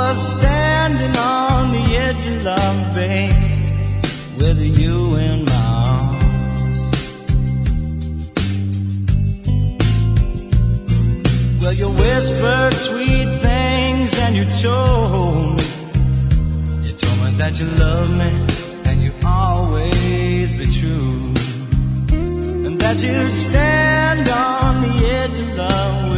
was standing on the edge of love, babe, with you in my arms. Well, you whispered sweet things and you told me that you love me and you always be true, and that you'd stand on the edge of love